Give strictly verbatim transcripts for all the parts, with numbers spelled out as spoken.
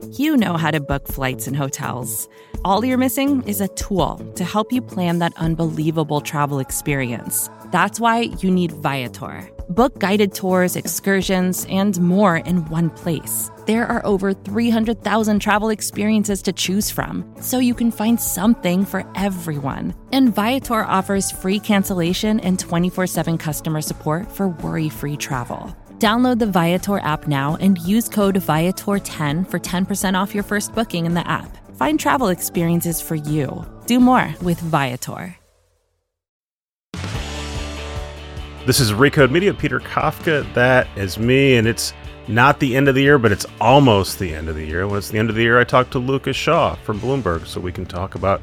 You know how to book flights and hotels. All you're missing is a tool to help you plan that unbelievable travel experience. That's why you need Viator. Book guided tours, excursions, and more in one place. There are over three hundred thousand travel experiences to choose from, so you can find something for everyone. And Viator offers free cancellation and twenty-four seven customer support for worry-free travel. Download the Viator app now and use code Viator ten for ten percent off your first booking in the app. Find travel experiences for you. Do more with Viator. This is Recode Media, Peter Kafka. That is me, and it's not the end of the year, but it's almost the end of the year. When it's the end of the year, I talk to Lucas Shaw from Bloomberg so we can talk about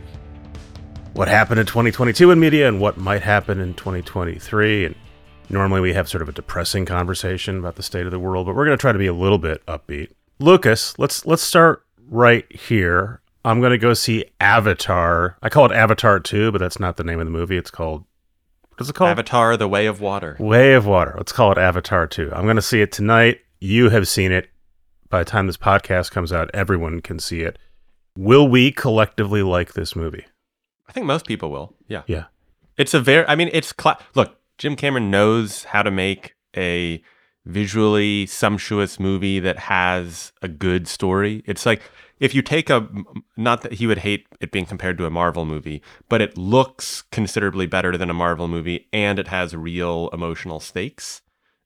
what happened in twenty twenty-two in media and what might happen in twenty twenty-three. And normally we have sort of a depressing conversation about the state of the world, but we're going to try to be a little bit upbeat. Lucas, let's let's start right here. I'm going to go see Avatar. I call it Avatar two, but that's not the name of the movie. It's called, what is it called? Avatar, The Way of Water. Way of Water. Let's call it Avatar two. I'm going to see it tonight. You have seen it. By the time this podcast comes out, everyone can see it. Will we collectively like this movie? I think most people will. Yeah. Yeah. It's a very, I mean, it's, cla- look, Jim Cameron knows how to make a visually sumptuous movie that has a good story. It's like, if you take a, not that he would hate it being compared to a Marvel movie, but it looks considerably better than a Marvel movie and it has real emotional stakes,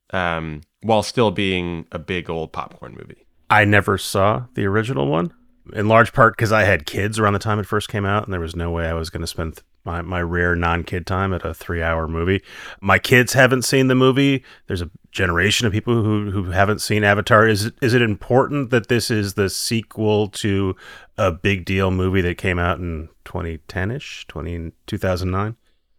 um, while still being a big old popcorn movie. I never saw the original one, in large part because I had kids around the time it first came out, and there was no way I was going to spend my, my rare non-kid time at a three-hour movie. My kids haven't seen the movie. There's a generation of people who, who haven't seen Avatar. Is it, is it important that this is the sequel to a big deal movie that came out in twenty ten-ish, twenty, two thousand nine?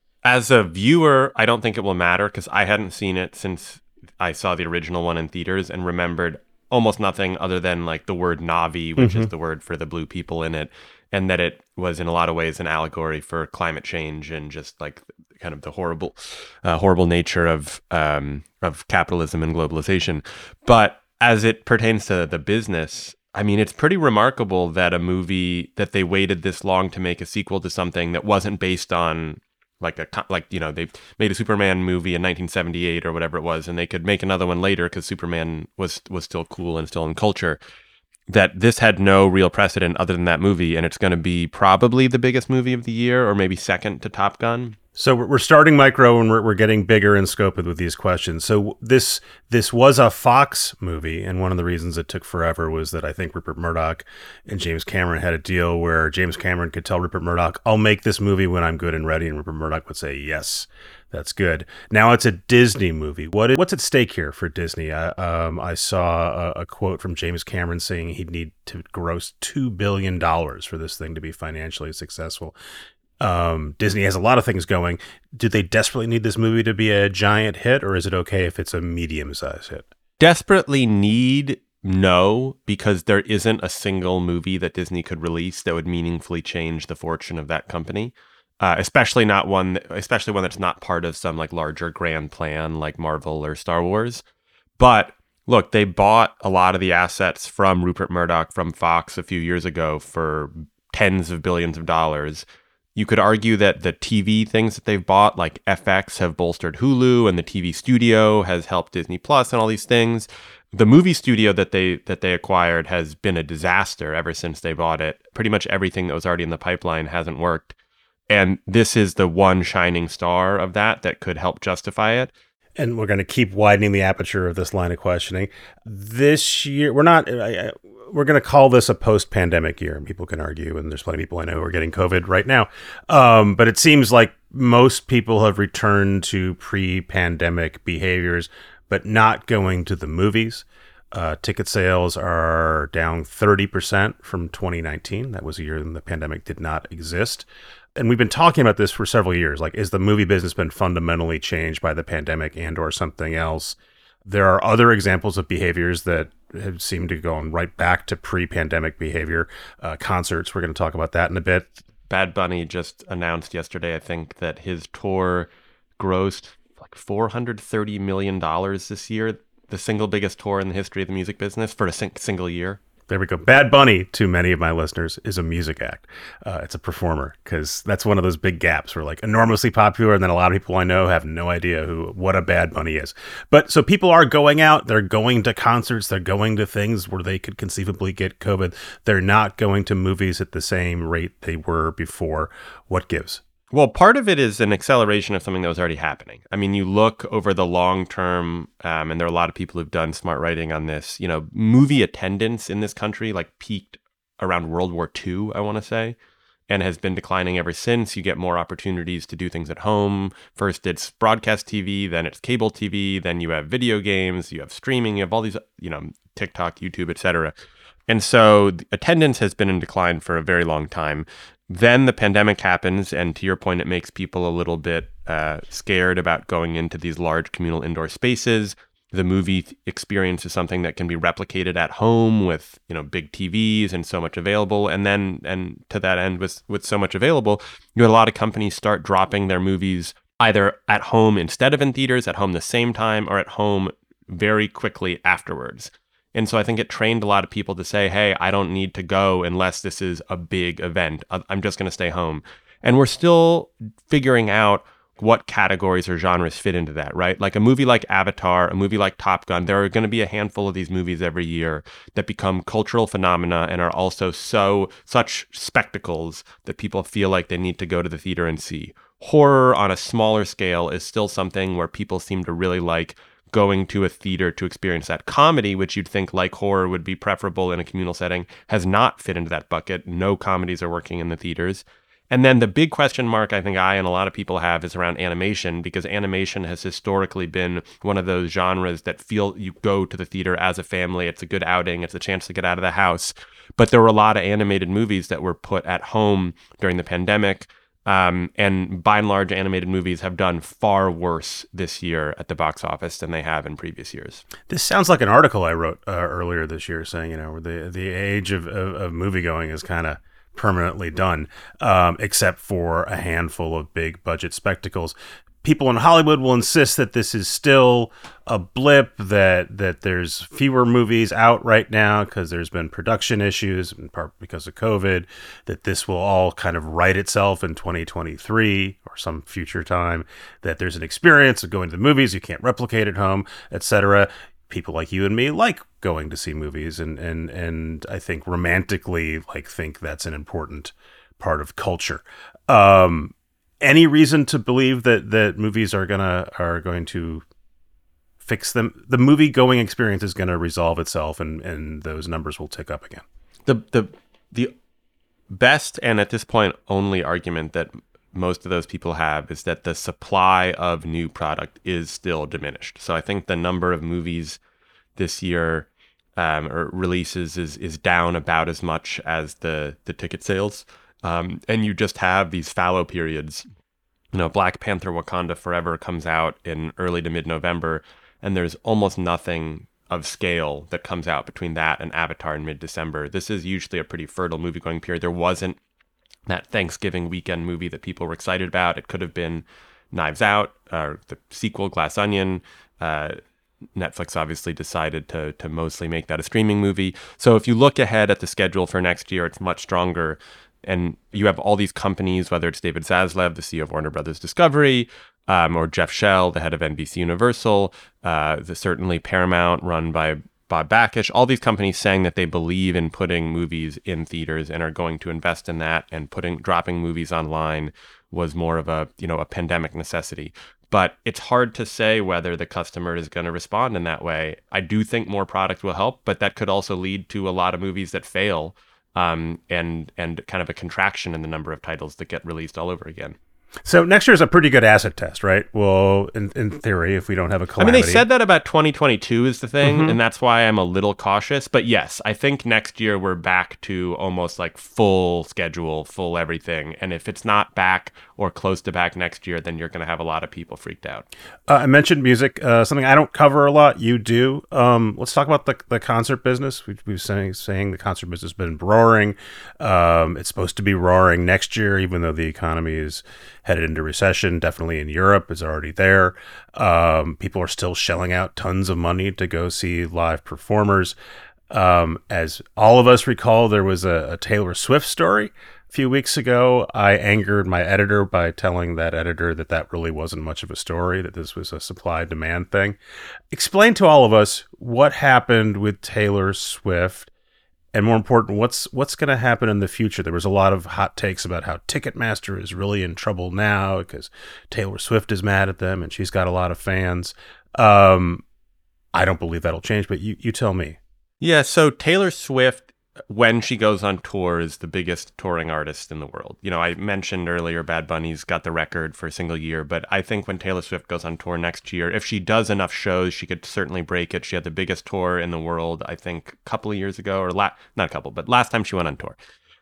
As a viewer, I don't think it will matter because I hadn't seen it since I saw the original one in theaters and remembered almost nothing other than like the word Na'vi, which mm-hmm. is the word for the blue people in it, and that it was in a lot of ways an allegory for climate change and just like kind of the horrible, uh, horrible nature of um, of capitalism and globalization. But as it pertains to the business, I mean, it's pretty remarkable that a movie that they waited this long to make a sequel to something that wasn't based on like a like you know they made a Superman movie in nineteen seventy-eight or whatever it was, and they could make another one later because Superman was was still cool and still in culture. That this had no real precedent other than that movie, and it's going to be probably the biggest movie of the year, or maybe second to Top Gun. So we're starting micro, and we're we're getting bigger in scope with these questions. So this this was a Fox movie, and one of the reasons it took forever was that I think Rupert Murdoch and James Cameron had a deal where James Cameron could tell Rupert Murdoch, "I'll make this movie when I'm good and ready," and Rupert Murdoch would say, "Yes, that's good." Now it's a Disney movie. What is, what's at stake here for Disney? I, um, I saw a, a quote from James Cameron saying he'd need to gross two billion dollars for this thing to be financially successful. Um, Disney has a lot of things going. Do they desperately need this movie to be a giant hit, or is it okay if it's a medium-sized hit? Desperately need, no, because there isn't a single movie that Disney could release that would meaningfully change the fortune of that company. Uh, especially not one, that, especially one that's not part of some like larger grand plan like Marvel or Star Wars. But look, they bought a lot of the assets from Rupert Murdoch from Fox a few years ago for tens of billions of dollars. You could argue that the T V things that they've bought, like F X, have bolstered Hulu, and the T V studio has helped Disney Plus and all these things. The movie studio that they that they acquired has been a disaster ever since they bought it. Pretty much everything that was already in the pipeline hasn't worked. And this is the one shining star of that that could help justify it. And we're going to keep widening the aperture of this line of questioning. This year, we're not... I, I, we're going to call this a post-pandemic year, and people can argue, and there's plenty of people I know who are getting COVID right now. Um, but it seems like most people have returned to pre-pandemic behaviors, but not going to the movies. Uh, ticket sales are down thirty percent from twenty nineteen. That was a year when the pandemic did not exist. And we've been talking about this for several years. Like, is the movie business been fundamentally changed by the pandemic and or something else? There are other examples of behaviors that have seemed to go on right back to pre-pandemic behavior. Uh, concerts, we're going to talk about that in a bit. Bad Bunny just announced yesterday, I think, that his tour grossed like four hundred thirty million dollars this year, the single biggest tour in the history of the music business for a sing- single year. There we go. Bad Bunny, to many of my listeners, is a music act. Uh, it's a performer, because that's one of those big gaps where like enormously popular, and then a lot of people I know have no idea who what a Bad Bunny is. But so people are going out, they're going to concerts, they're going to things where they could conceivably get COVID. They're not going to movies at the same rate they were before. What gives? Well, part of it is an acceleration of something that was already happening. I mean, you look over the long term, um, and there are a lot of people who've done smart writing on this. You know, movie attendance in this country like peaked around World War Two, I want to say, and has been declining ever since. You get more opportunities to do things at home. First, it's broadcast T V, then it's cable T V, then you have video games, you have streaming, you have all these, you know, TikTok, YouTube, et cetera. And so attendance has been in decline for a very long time. Then the pandemic happens, and to your point, it makes people a little bit uh, scared about going into these large communal indoor spaces. The movie experience is something that can be replicated at home with, you know, big T Vs and so much available. And then, and to that end, with with so much available, you had a lot of companies start dropping their movies either at home instead of in theaters, at home the same time, or at home very quickly afterwards. And so I think it trained a lot of people to say, hey, I don't need to go unless this is a big event. I'm just going to stay home. And we're still figuring out what categories or genres fit into that, right? Like a movie like Avatar, a movie like Top Gun, there are going to be a handful of these movies every year that become cultural phenomena and are also so such spectacles that people feel like they need to go to the theater and see. Horror on a smaller scale is still something where people seem to really like going to a theater to experience that. Comedy, which you'd think like horror would be preferable in a communal setting, has not fit into that bucket. No comedies are working in the theaters. And then the big question mark I think I and a lot of people have is around animation, because animation has historically been one of those genres that feel you go to the theater as a family. It's a good outing. It's a chance to get out of the house. But there were a lot of animated movies that were put at home during the pandemic. Um, and by and large, animated movies have done far worse this year at the box office than they have in previous years. This sounds like an article I wrote uh, earlier this year saying, you know, the the age of, of, of moviegoing is kind of permanently done, um, except for a handful of big budget spectacles. People in Hollywood will insist that this is still a blip, that that there's fewer movies out right now because there's been production issues, in part because of COVID, that this will all kind of right itself in twenty twenty-three or some future time, that there's an experience of going to the movies you can't replicate at home, et cetera. People like you and me like going to see movies, and and and I think romantically like think that's an important part of culture. Um, any reason to believe that that movies are gonna are going to fix them? The movie going experience is going to resolve itself, and and those numbers will tick up again. The the the best and at this point only argument that most of those people have is that the supply of new product is still diminished. So I think the number of movies this year um, or releases is is down about as much as the the ticket sales. Um, and you just have these fallow periods. You know, Black Panther Wakanda Forever comes out in early to mid-November, and there's almost nothing of scale that comes out between that and Avatar in mid-December. This is usually a pretty fertile movie-going period. There wasn't that Thanksgiving weekend movie that people were excited about. It could have been Knives Out, or the sequel, Glass Onion. Uh, Netflix obviously decided to to mostly make that a streaming movie. So if you look ahead at the schedule for next year, it's much stronger. And you have all these companies, whether it's David Zaslav, the C E O of Warner Brothers Discovery, um, or Jeff Shell, the head of N B C Universal, uh, the, certainly Paramount, run by Bob Bakish, all these companies saying that they believe in putting movies in theaters and are going to invest in that, and putting dropping movies online was more of a, you know, a pandemic necessity. But it's hard to say whether the customer is going to respond in that way. I do think more product will help, but that could also lead to a lot of movies that fail, um, and and kind of a contraction in the number of titles that get released all over again. So next year is a pretty good acid test, right? Well, in, in theory, if we don't have a calamity. I mean, they said that about twenty twenty-two is the thing, Mm-hmm. and that's why I'm a little cautious. But yes, I think next year we're back to almost like full schedule, full everything. And if it's not back or close to back next year, then you're going to have a lot of people freaked out. Uh, I mentioned music, uh, something I don't cover a lot. You do. Um, let's talk about the the concert business. We, we've saying saying the concert business has been roaring. Um, it's supposed to be roaring next year, even though the economy is headed into recession. Definitely in Europe is already there. Um, people are still shelling out tons of money to go see live performers. Um, as all of us recall, there was a, a Taylor Swift story a few weeks ago. I angered my editor by telling that editor that that really wasn't much of a story, that this was a supply-demand thing. Explain to all of us what happened with Taylor Swift, and more important, what's what's going to happen in the future. There was a lot of hot takes about how Ticketmaster is really in trouble now because Taylor Swift is mad at them and she's got a lot of fans. Um, I don't believe that'll change, but you, you tell me. Yeah, so Taylor Swift, when she goes on tour, is the biggest touring artist in the world. You know, I mentioned earlier Bad Bunny's got the record for a single year, but I think when Taylor Swift goes on tour next year, if she does enough shows, she could certainly break it. She had the biggest tour in the world, I think, a couple of years ago, or la- not a couple, but last time she went on tour.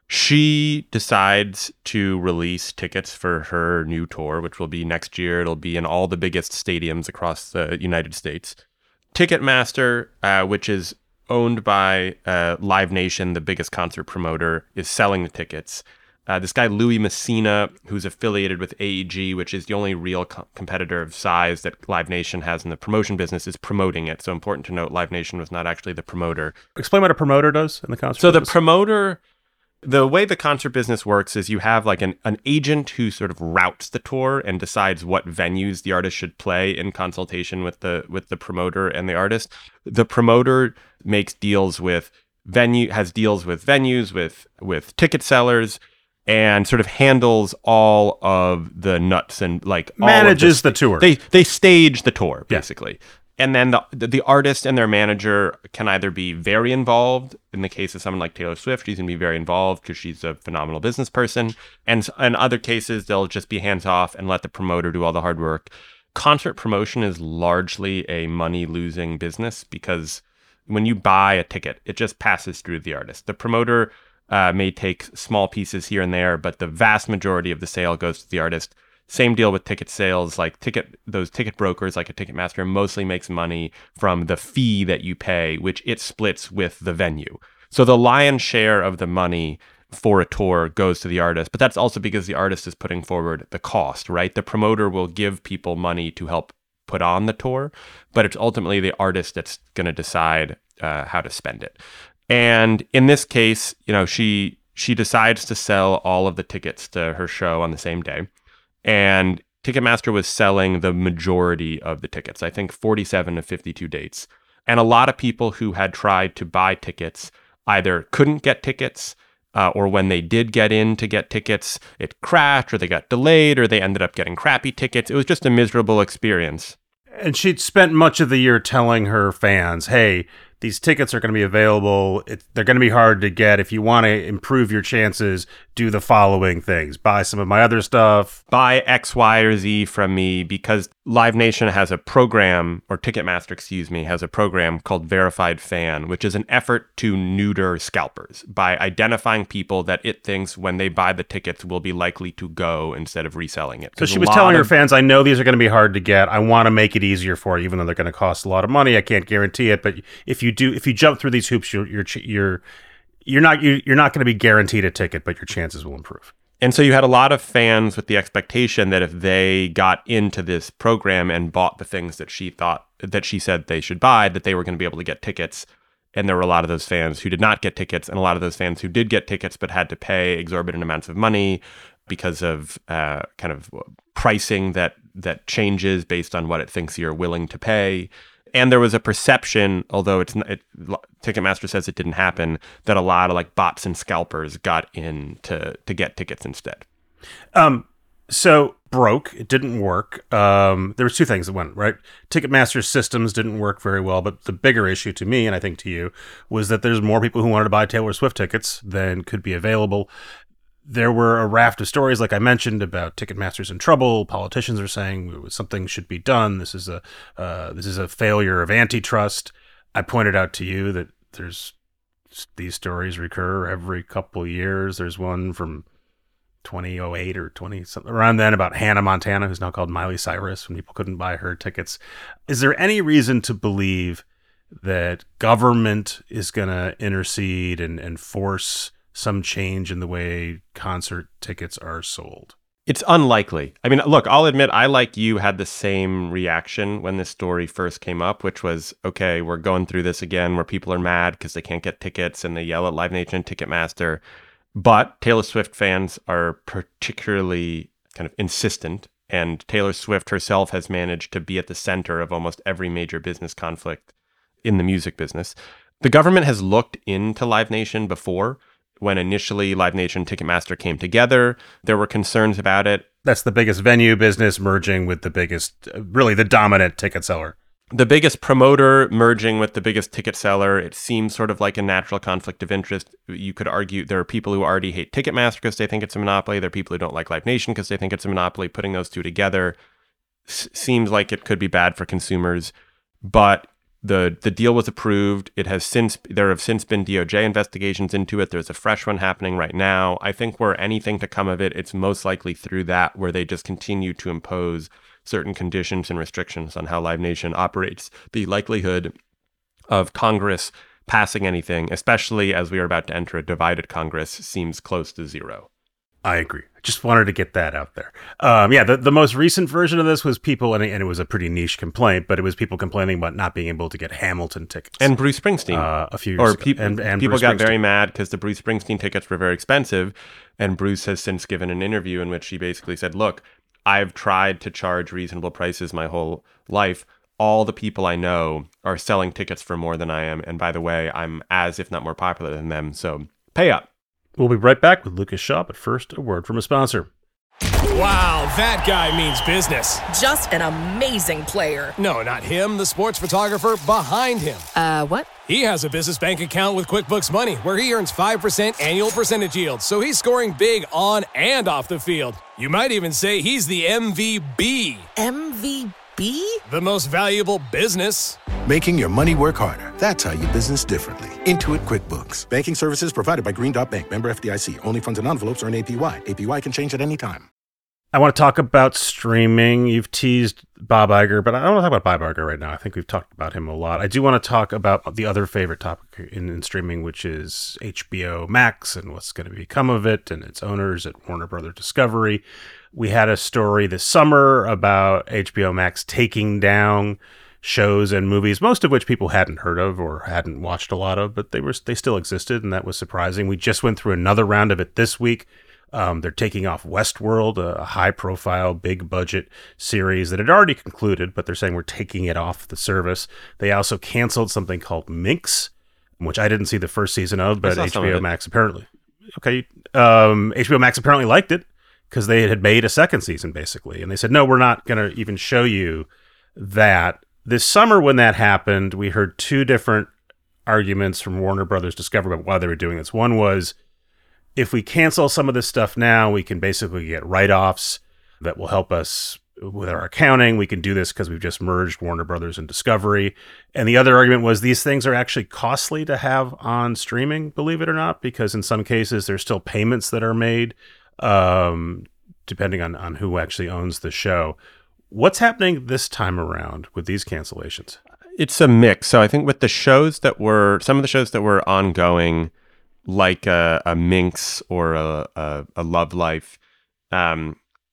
She decides to release tickets for her new tour, which will be next year. It'll be in all the biggest stadiums across the United States. Ticketmaster, uh, which is owned by uh, Live Nation, the biggest concert promoter, is selling the tickets. Uh, this guy, Louis Messina, who's affiliated with A E G, which is the only real co- competitor of size that Live Nation has in the promotion business, is promoting it. So important to note, Live Nation was not actually the promoter. Explain what a promoter does in the concert So business. the promoter... The way the concert business works is you have like an, an agent who sort of routes the tour and decides what venues the artist should play in consultation with the with the promoter and the artist. The promoter makes deals with venue, has deals with venues, with with ticket sellers, and sort of handles all of the nuts and like all manages of the, the tour. They they stage the tour basically. Yeah. And then the, the artist and their manager can either be very involved. In the case of someone like Taylor Swift, she's going to be very involved because she's a phenomenal business person. And in other cases, they'll just be hands off and let the promoter do all the hard work. Concert promotion is largely a money-losing business because when you buy a ticket, it just passes through the artist. The promoter uh, may take small pieces here and there, but the vast majority of the sale goes to the artist. Same deal with ticket sales, like ticket those ticket brokers like a Ticketmaster mostly makes money from the fee that you pay, which it splits with the venue. So the lion's share of the money for a tour goes to the artist, but that's also because the artist is putting forward the cost, right? The promoter will give people money to help put on the tour, but it's ultimately the artist that's going to decide uh, how to spend it. And in this case, you know, she she decides to sell all of the tickets to her show on the same day. And Ticketmaster was selling the majority of the tickets, I think forty-seven of fifty-two dates. And a lot of people who had tried to buy tickets either couldn't get tickets, uh, or when they did get in to get tickets, it crashed, or they got delayed, or they ended up getting crappy tickets. It was just a miserable experience. And she'd spent much of the year telling her fans, hey, these tickets are going to be available. It, they're going to be hard to get. If you want to improve your chances, do the following things. Buy some of my other stuff. Buy X, Y, or Z from me, because Live Nation has a program, or Ticketmaster, excuse me, has a program called Verified Fan, which is an effort to neuter scalpers by identifying people that it thinks when they buy the tickets will be likely to go instead of reselling it. So she was telling her fans, I know these are going to be hard to get. I want to make it easier for you, even though they're going to cost a lot of money. I can't guarantee it, but if you do, if you jump through these hoops, you're you're you're you're not you're not going to be guaranteed a ticket, but your chances will improve. And so you had a lot of fans with the expectation that if they got into this program and bought the things that she thought, that she said they should buy, that they were going to be able to get tickets. And there were a lot of those fans who did not get tickets, and a lot of those fans who did get tickets but had to pay exorbitant amounts of money because of uh, kind of pricing that that changes based on what it thinks you're willing to pay. And there was a perception, although it's not, it, Ticketmaster says it didn't happen, that a lot of like bots and scalpers got in to, to get tickets instead. Um, so broke. It didn't work. Um, there was two things that went right. Ticketmaster's systems didn't work very well, but the bigger issue to me, and I think to you, was that there's more people who wanted to buy Taylor Swift tickets than could be available. There were a raft of stories, like I mentioned, about Ticketmaster's in trouble. Politicians are saying something should be done. This is a uh, this is a failure of antitrust. I pointed out to you that there's these stories recur every couple of years. There's one from twenty oh eight or twenty something around then about Hannah Montana, who's now called Miley Cyrus, when people couldn't buy her tickets. Is there any reason to believe that government is going to intercede and, and force some change in the way concert tickets are sold? It's unlikely. I mean, look, I'll admit, I, like you, had the same reaction when this story first came up, which was, okay, we're going through this again where people are mad because they can't get tickets and they yell at Live Nation and Ticketmaster. But Taylor Swift fans are particularly kind of insistent, and Taylor Swift herself has managed to be at the center of almost every major business conflict in the music business. The government has looked into Live Nation before. When initially Live Nation and Ticketmaster came together, there were concerns about it. That's the biggest venue business merging with the biggest, really the dominant ticket seller. The biggest promoter merging with the biggest ticket seller. It seems sort of like a natural conflict of interest. You could argue there are people who already hate Ticketmaster because they think it's a monopoly. There are people who don't like Live Nation because they think it's a monopoly. Putting those two together s- seems like it could be bad for consumers. But The the deal was approved. It has since there have since been D O J investigations into it. There's a fresh one happening right now. I think were anything to come of it, it's most likely through that, where they just continue to impose certain conditions and restrictions on how Live Nation operates. The likelihood of Congress passing anything, especially as we are about to enter a divided Congress, seems close to zero. I agree. I just wanted to get that out there. Um, yeah, the, the most recent version of this was people, and it, and it was a pretty niche complaint, but it was people complaining about not being able to get Hamilton tickets. And Bruce Springsteen. Uh, a few years or ago. Peop- and, and people Bruce got Springsteen. very mad because the Bruce Springsteen tickets were very expensive. And Bruce has since given an interview in which he basically said, look, I've tried to charge reasonable prices my whole life. All the people I know are selling tickets for more than I am. And by the way, I'm as, if not more popular than them. So pay up. We'll be right back with Lucas Shaw, but first, a word from a sponsor. Wow, that guy means business. Just an amazing player. No, not him, the sports photographer behind him. Uh, what? He has a business bank account with QuickBooks Money where he earns five percent annual percentage yield, so he's scoring big on and off the field. You might even say he's the M V B. M V B? The most valuable business. Making your money work harder. That's how you business differently. Intuit QuickBooks. Banking services provided by Green Dot Bank. Member F D I C. Only funds and envelopes earn A P Y. A P Y can change at any time. I want to talk about streaming. You've teased Bob Iger, but I don't want to talk about Bob Iger right now. I think we've talked about him a lot. I do want to talk about the other favorite topic in, in streaming, which is H B O Max and what's going to become of it and its owners at Warner Brothers Discovery. We had a story this summer about H B O Max taking down shows and movies, most of which people hadn't heard of or hadn't watched a lot of, but they were they still existed, and that was surprising. We just went through another round of it this week. Um, they're taking off Westworld, a high-profile, big-budget series that had already concluded, but they're saying we're taking it off the service. They also canceled something called Minx, which I didn't see the first season of, but H B O Max apparently. Okay, um, H B O Max apparently liked it because they had made a second season, basically, and they said, no, we're not going to even show you that. This summer when that happened, we heard two different arguments from Warner Brothers Discovery about why they were doing this. One was, if we cancel some of this stuff now, we can basically get write-offs that will help us with our accounting. We can do this because we've just merged Warner Brothers and Discovery. And the other argument was these things are actually costly to have on streaming, believe it or not, because in some cases there's still payments that are made, um, depending on, on who actually owns the show. What's happening this time around with these cancellations? It's a mix. So I think with the shows that were, some of the shows that were ongoing, like a, a Minx or a, a, a Love Life, um,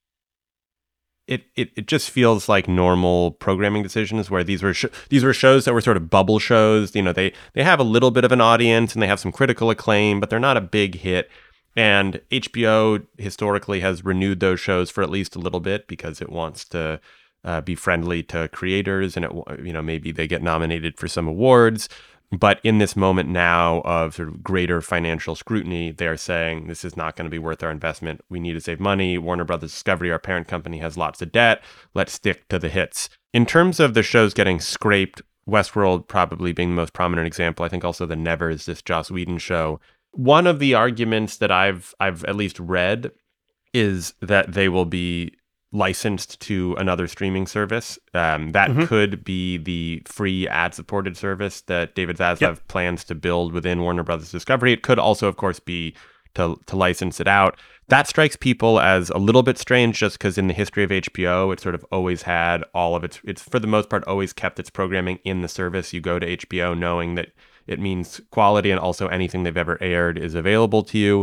it, it it just feels like normal programming decisions where these were sh- these were shows that were sort of bubble shows. You know, they they have a little bit of an audience and they have some critical acclaim, but they're not a big hit. And H B O historically has renewed those shows for at least a little bit because it wants to uh, be friendly to creators, and it you know maybe they get nominated for some awards. But in this moment now of sort of greater financial scrutiny, they're saying this is not going to be worth our investment. We need to save money. Warner Brothers Discovery, our parent company, has lots of debt. Let's stick to the hits. In terms of the shows getting scraped, Westworld probably being the most prominent example. I think also The Nevers, this Joss Whedon show. One of the arguments that I've I've at least read is that they will be licensed to another streaming service. Um, that mm-hmm. could be the free ad-supported service that David Zaslav yep. plans to build within Warner Brothers Discovery. It could also, of course, be to to license it out. That strikes people as a little bit strange just because in the history of H B O, it sort of always had all of its, it's for the most part always kept its programming in the service. You go to H B O knowing that it means quality and also anything they've ever aired is available to you.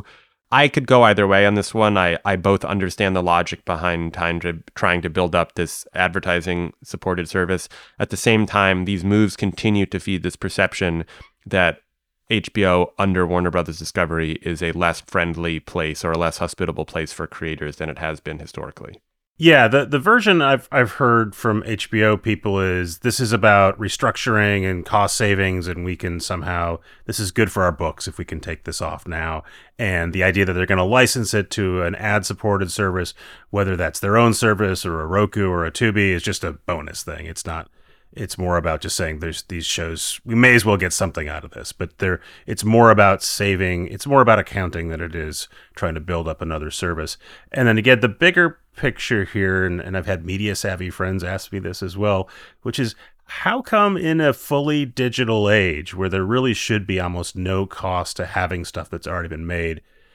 I could go either way on this one. I, I both understand the logic behind trying to, trying to build up this advertising-supported service. At the same time, these moves continue to feed this perception that H B O under Warner Brothers Discovery is a less friendly place or a less hospitable place for creators than it has been historically. Yeah, the, the version I've I've heard from H B O people is this is about restructuring and cost savings, and we can somehow, this is good for our books if we can take this off now. And the idea that they're going to license it to an ad-supported service, whether that's their own service or a Roku or a Tubi, is just a bonus thing. It's not. It's more about just saying there's these shows, we may as well get something out of this, but there, it's more about saving, it's more about accounting than it is trying to build up another service. And then again, the bigger picture here, and, and I've had media savvy friends ask me this as well, which is how come in a fully digital age where there really should be almost no cost to having stuff that's already been made,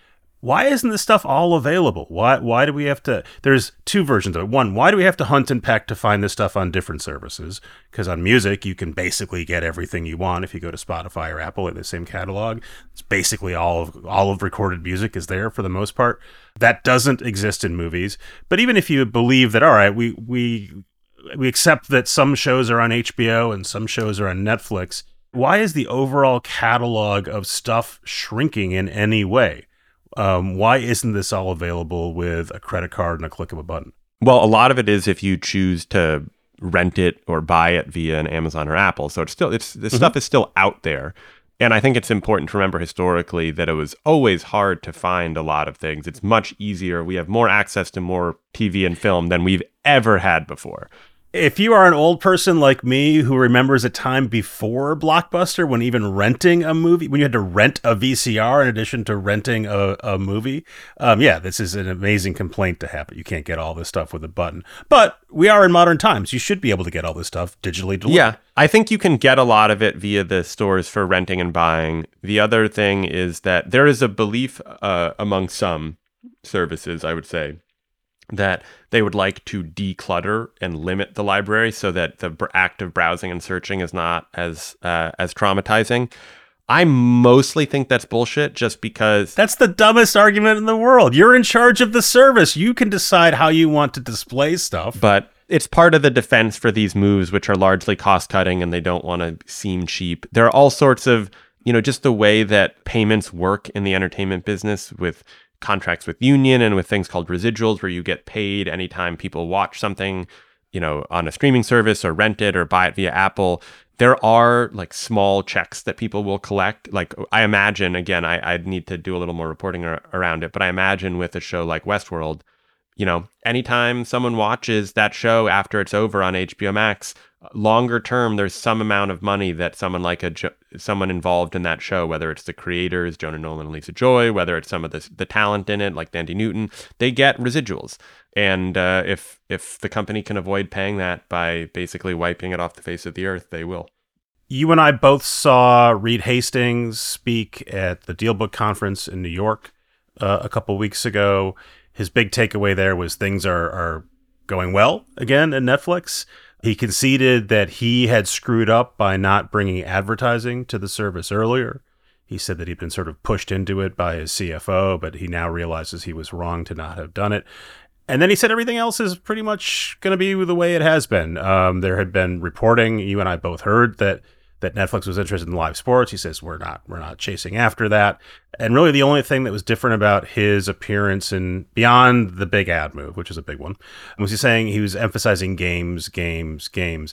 why isn't this stuff all available? Why why do we have to... There's two versions of it. One, why do we have to hunt and peck to find this stuff on different services? Because on music, you can basically get everything you want if you go to Spotify or Apple in the same catalog. It's basically all of all of recorded music is there for the most part. That doesn't exist in movies. But even if you believe that, all right, we we we accept that some shows are on H B O and some shows are on Netflix, why is the overall catalog of stuff shrinking in any way? Um, why isn't this all available with a credit card and a click of a button? Well, a lot of it is if you choose to rent it or buy it via an Amazon or Apple. So it's still, it's this mm-hmm. stuff is still out there. And I think it's important to remember historically that it was always hard to find a lot of things. It's much easier. We have more access to more T V and film than we've ever had before. If you are an old person like me who remembers a time before Blockbuster, when even renting a movie, when you had to rent a V C R in addition to renting a, a movie, um, yeah, this is an amazing complaint to have. But you can't get all this stuff with a button. But we are in modern times. You should be able to get all this stuff digitally delivered. Yeah, I think you can get a lot of it via the stores for renting and buying. The other thing is that there is a belief uh, among some services, I would say, that they would like to declutter and limit the library so that the br- act of browsing and searching is not as uh, as traumatizing. I mostly think that's bullshit just because... That's the dumbest argument in the world. You're in charge of the service. You can decide how you want to display stuff. But it's part of the defense for these moves, which are largely cost-cutting and they don't want to seem cheap. There are all sorts of, you know, just the way that payments work in the entertainment business with contracts with union and with things called residuals, where you get paid anytime people watch something, you know, on a streaming service or rent it or buy it via Apple. There are like small checks that people will collect. Like I imagine, again, I, I'd need to do a little more reporting ar- around it, but I imagine with a show like Westworld, you know, anytime someone watches that show after it's over on H B O Max, longer term, there's some amount of money that someone like a someone involved in that show, whether it's the creators, Jonah Nolan and Lisa Joy, whether it's some of the the talent in it, like Thandie Newton, they get residuals. And uh, if if the company can avoid paying that by basically wiping it off the face of the earth, they will. You and I both saw Reed Hastings speak at the DealBook conference in New York uh, a couple weeks ago. His big takeaway there was things are are going well again at Netflix. He conceded that he had screwed up by not bringing advertising to the service earlier. He said that he'd been sort of pushed into it by his C F O, but he now realizes he was wrong to not have done it. And then he said everything else is pretty much going to be the way it has been. Um, there had been reporting, you and I both heard, that that Netflix was interested in live sports. He says, we're not, we're not chasing after that. And really the only thing that was different about his appearance in beyond the big ad move, which is a big one, was he saying he was emphasizing games, games, games.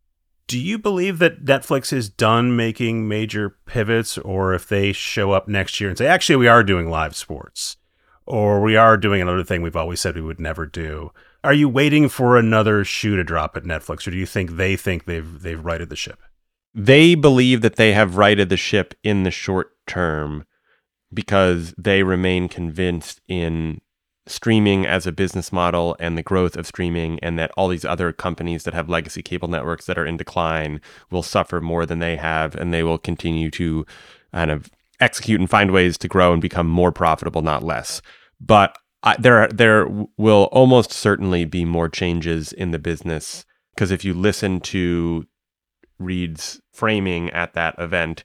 Do you believe that Netflix is done making major pivots, or if they show up next year and say, actually, we are doing live sports, or we are doing another thing we've always said we would never do? Are you waiting for another shoe to drop at Netflix, or do you think they think they've they've righted the ship? They believe that they have righted the ship in the short term because they remain convinced in streaming as a business model and the growth of streaming, and that all these other companies that have legacy cable networks that are in decline will suffer more than they have, and they will continue to kind of execute and find ways to grow and become more profitable, not less. But I, there, there will almost certainly be more changes in the business, because if you listen to Reed's framing at that event,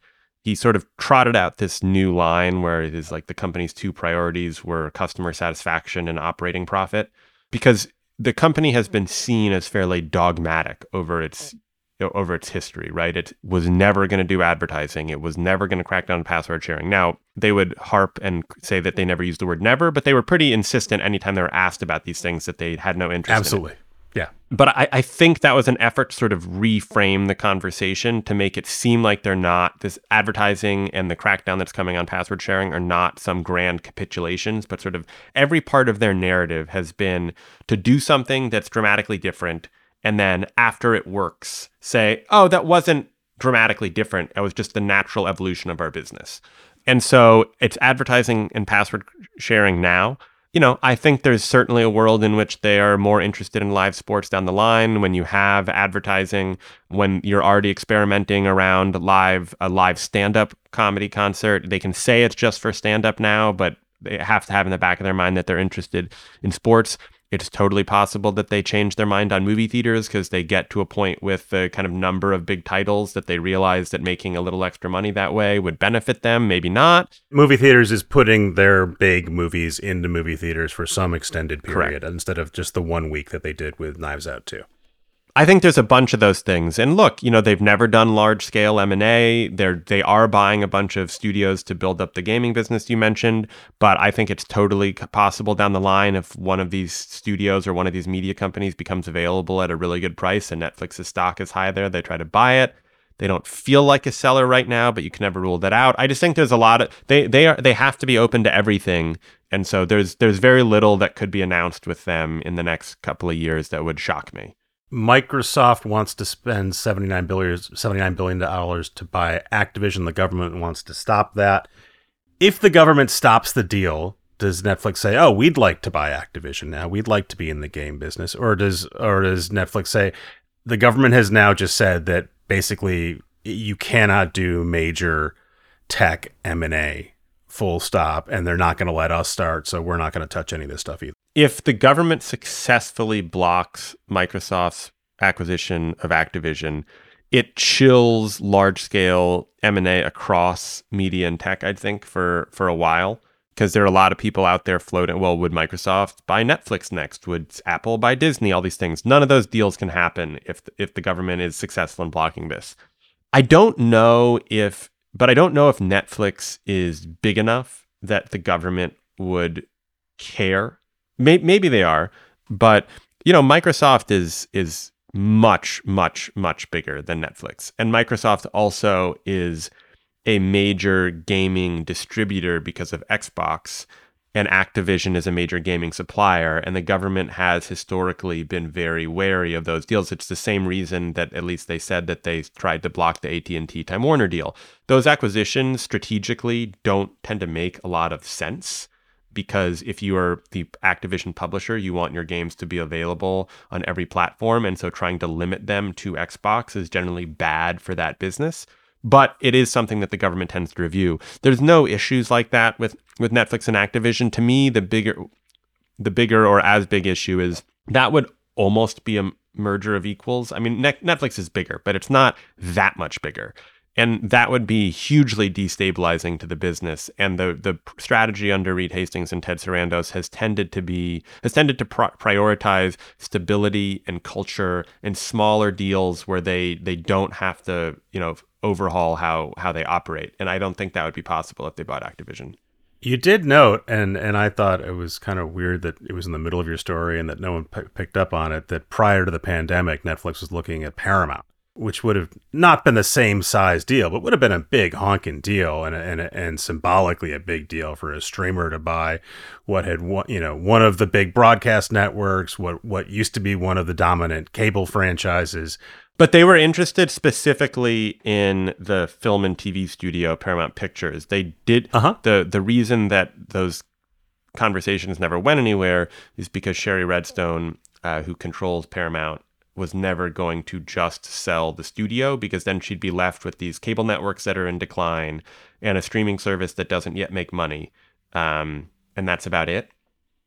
he sort of trotted out this new line where it is like the company's two priorities were customer satisfaction and operating profit, because the company has been seen as fairly dogmatic over its over its history, right? It was never going to do advertising. It was never going to crack down on password sharing. Now, they would harp and say that they never used the word never, but they were pretty insistent anytime they were asked about these things that they had no interest Absolutely. in. Absolutely. Yeah. But I, I think that was an effort to sort of reframe the conversation to make it seem like they're not, this advertising and the crackdown that's coming on password sharing are not some grand capitulations, but sort of every part of their narrative has been to do something that's dramatically different. And then after it works, say, oh, that wasn't dramatically different. It was just the natural evolution of our business. And so it's advertising and password sharing now. You know, I think there's certainly a world in which they are more interested in live sports down the line when you have advertising, when you're already experimenting around live a live stand-up comedy concert. They can say it's just for stand-up now, but they have to have in the back of their mind that they're interested in sports. It's totally possible that they change their mind on movie theaters because they get to a point with the kind of number of big titles that they realize that making a little extra money that way would benefit them. Maybe not. Movie theaters is putting their big movies into movie theaters for some extended period. Correct. Instead of just the one week that they did with Knives Out two. I think there's a bunch of those things. And look, you know, they've never done large scale M and A. They're, they are buying a bunch of studios to build up the gaming business you mentioned. But I think it's totally possible down the line if one of these studios or one of these media companies becomes available at a really good price and Netflix's stock is high there, they try to buy it. They don't feel like a seller right now, but you can never rule that out. I just think there's a lot of, they they are they have to be open to everything. And so there's there's very little that could be announced with them in the next couple of years that would shock me. Microsoft wants to spend seventy-nine billion dollars to buy Activision. The government wants to stop that. If the government stops the deal, does Netflix say, oh, we'd like to buy Activision now. We'd like to be in the game business. Or does or does Netflix say, the government has now just said that basically you cannot do major tech M and A, full stop, and they're not going to let us start, so we're not going to touch any of this stuff either. If the government successfully blocks Microsoft's acquisition of Activision, it chills large-scale M and A across media and tech, I think, for, for a while, because there are a lot of people out there floating, well, would Microsoft buy Netflix next? Would Apple buy Disney? All these things. None of those deals can happen if if the government is successful in blocking this. I don't know if, but I don't know if Netflix is big enough that the government would care. Maybe they are, but you know, Microsoft is is much, much, much bigger than Netflix. And Microsoft also is a major gaming distributor because of Xbox, and Activision is a major gaming supplier, and the government has historically been very wary of those deals. It's the same reason that at least they said that they tried to block the A T and T Time Warner deal. Those acquisitions strategically don't tend to make a lot of sense, because if you are the Activision publisher, you want your games to be available on every platform. And so trying to limit them to Xbox is generally bad for that business. But it is something that the government tends to review. There's no issues like that with, with Netflix and Activision. To me, the bigger, the bigger or as big issue is that would almost be a merger of equals. I mean, Netflix is bigger, but it's not that much bigger. And that would be hugely destabilizing to the business. And the the strategy under Reed Hastings and Ted Sarandos has tended to be has tended to pro- prioritize stability and culture and smaller deals where they they don't have to, you know, overhaul how how they operate. And I don't think that would be possible if they bought Activision. You did note, and and I thought it was kind of weird that it was in the middle of your story and that no one p- picked up on it, that prior to the pandemic, Netflix was looking at Paramount, which would have not been the same size deal, but would have been a big honking deal and and and symbolically a big deal for a streamer to buy what had one, you know, one of the big broadcast networks, what what used to be one of the dominant cable franchises. But they were interested specifically in the film and T V studio, Paramount Pictures. They did uh-huh. the the reason that those conversations never went anywhere is because Sherry Redstone, uh, who controls Paramount, was never going to just sell the studio, because then she'd be left with these cable networks that are in decline and a streaming service that doesn't yet make money. Um, and that's about it.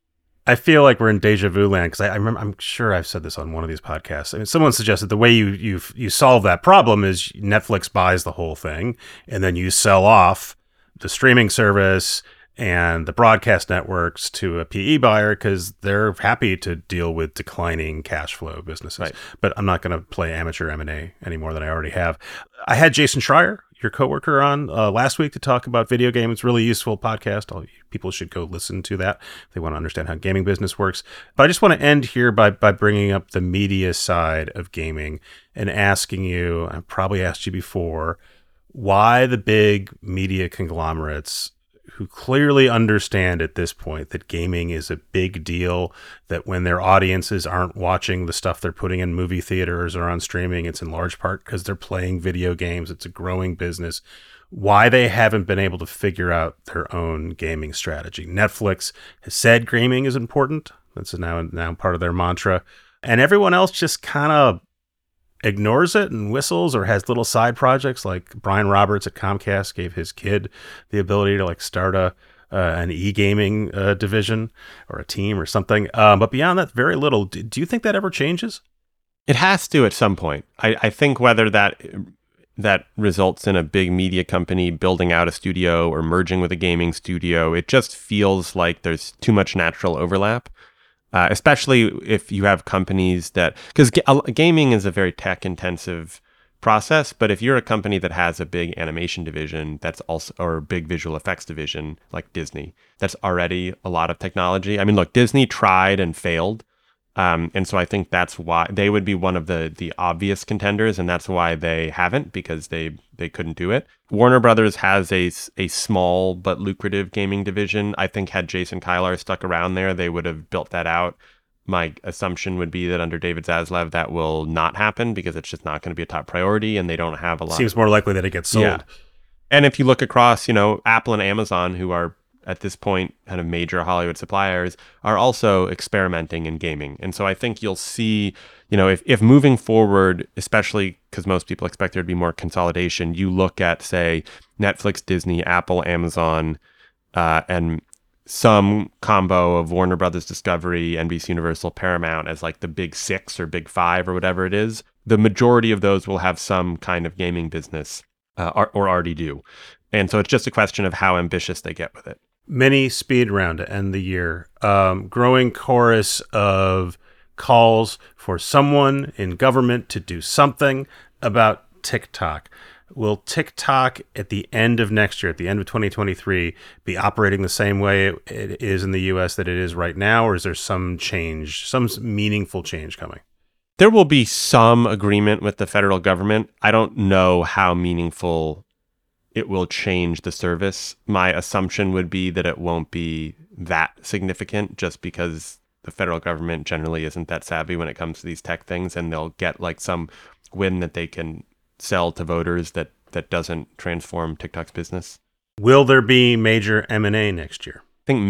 I feel like we're in deja vu land because I, I remember, I'm sure I've said this on one of these podcasts. I mean, someone suggested the way you you you solve that problem is Netflix buys the whole thing, and then you sell off the streaming service and the broadcast networks to a P E buyer because they're happy to deal with declining cash flow businesses. Right. But I'm not going to play amateur M and A any more than I already have. I had Jason Schreier, your coworker, on uh, last week to talk about video games. It's a really useful podcast. All people should go listen to that if they want to understand how gaming business works. But I just want to end here by by bringing up the media side of gaming and asking you, I've probably asked you before, why the big media conglomerates who clearly understand at this point that gaming is a big deal, that when their audiences aren't watching the stuff they're putting in movie theaters or on streaming, it's in large part because they're playing video games. It's a growing business. Why they haven't been able to figure out their own gaming strategy. Netflix has said gaming is important. That's now, now part of their mantra. And everyone else just kind of ignores it and whistles or has little side projects. Like Brian Roberts at Comcast gave his kid the ability to like start a uh, an e-gaming uh, division or a team or something. Um, but beyond that, very little. Do, do you think that ever changes? It has to at some point. I, I think whether that that results in a big media company building out a studio or merging with a gaming studio, it just feels like there's too much natural overlap. Uh, especially if you have companies that, because ga- gaming is a very tech-intensive process, but if you're a company that has a big animation division that's also, or a big visual effects division like Disney, that's already a lot of technology. I mean, look, Disney tried and failed, um, and so I think that's why they would be one of the the obvious contenders, and that's why they haven't, because they they couldn't do it. Warner Brothers has a, a small but lucrative gaming division. I think had Jason Kilar stuck around there, they would have built that out. My assumption would be that under David Zaslav, that will not happen because it's just not going to be a top priority, and they don't have a lot. Seems more likely that it gets sold. Yeah. And if you look across, you know, Apple and Amazon, who are at this point kind of major Hollywood suppliers, are also experimenting in gaming. And so I think you'll see, you know, if, if moving forward, especially because most people expect there to be more consolidation, you look at, say, Netflix, Disney, Apple, Amazon, uh, and some combo of Warner Brothers Discovery, N B C Universal, Paramount as like the big six or big five or whatever it is, the majority of those will have some kind of gaming business uh, or, or already do. And so it's just a question of how ambitious they get with it. Mini speed round to end the year. Um, growing chorus of calls for someone in government to do something about TikTok. Will TikTok at the end of next year, at the end of twenty twenty-three, be operating the same way it, it is in the U S that it is right now, or is there some change, some meaningful change coming? There will be some agreement with the federal government. I don't know how meaningful it will change the service. My assumption would be that it won't be that significant, just because the federal government generally isn't that savvy when it comes to these tech things, and they'll get like some win that they can sell to voters that that doesn't transform TikTok's business. Will there be major M and A next year? I think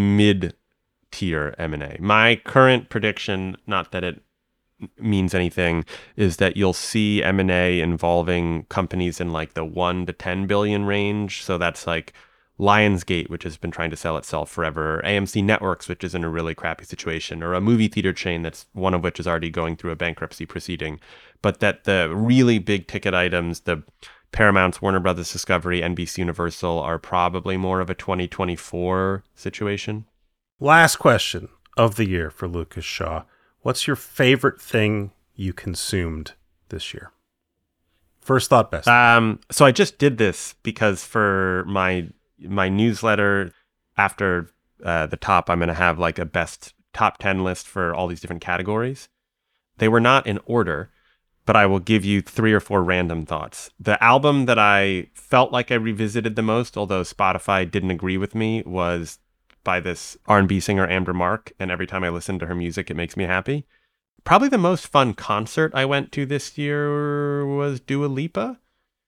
mid-tier M and A. My current prediction, not that it means anything, is that you'll see M and A involving companies in like the one to ten billion range. So that's like Lionsgate, which has been trying to sell itself forever, A M C Networks, which is in a really crappy situation, or a movie theater chain that's one of which is already going through a bankruptcy proceeding. But that the really big ticket items, the Paramount's, Warner Brothers Discovery, N B C Universal, are probably more of a twenty twenty-four situation. Last question of the year for Lucas Shaw. What's your favorite thing you consumed this year? First thought, best. Um, so I just did this because for my my newsletter, after uh, the top, I'm going to have like a best top ten list for all these different categories. They were not in order, but I will give you three or four random thoughts. The album that I felt like I revisited the most, although Spotify didn't agree with me, was by this R and B singer Amber Mark, and every time I listen to her music, it makes me happy. Probably the most fun concert I went to this year was Dua Lipa,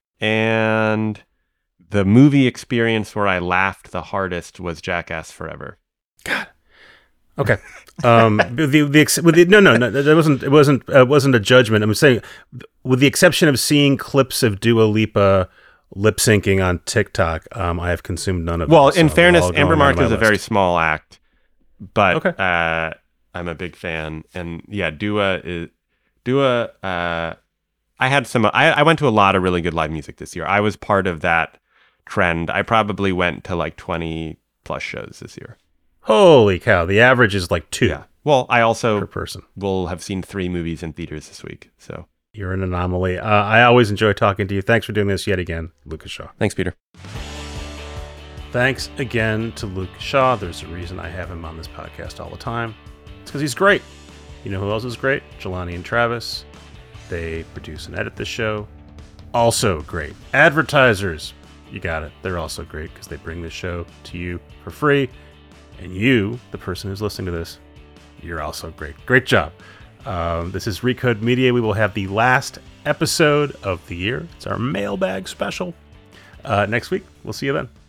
and the movie experience where I laughed the hardest was Jackass Forever. God. Okay. Um, the, the, with the, no, no, no, it wasn't, it wasn't, it wasn't a judgment. I'm saying, with the exception of seeing clips of Dua Lipa lip syncing on TikTok, um, I have consumed none of it. Well, so in fairness, Amber Mark is a list. very small act, but okay. uh, I'm a big fan. And yeah, Dua is Dua. Uh, I had some. I, I went to a lot of really good live music this year. I was part of that trend. I probably went to like twenty plus shows this year. Holy cow! The average is like two. Yeah. Well, I also per person will have seen three movies in theaters this week. So you're an anomaly. Uh, I always enjoy talking to you. Thanks for doing this yet again, Lucas Shaw. Thanks, Peter. Thanks again to Lucas Shaw. There's a reason I have him on this podcast all the time. It's because he's great. You know who else is great? Jelani and Travis. They produce and edit this show. Also great. Advertisers. You got it. They're also great because they bring this show to you for free. And you, the person who's listening to this, you're also great. Great job. Um, this is Recode Media. We will have the last episode of the year. It's our mailbag special. Uh, next week. We'll see you then.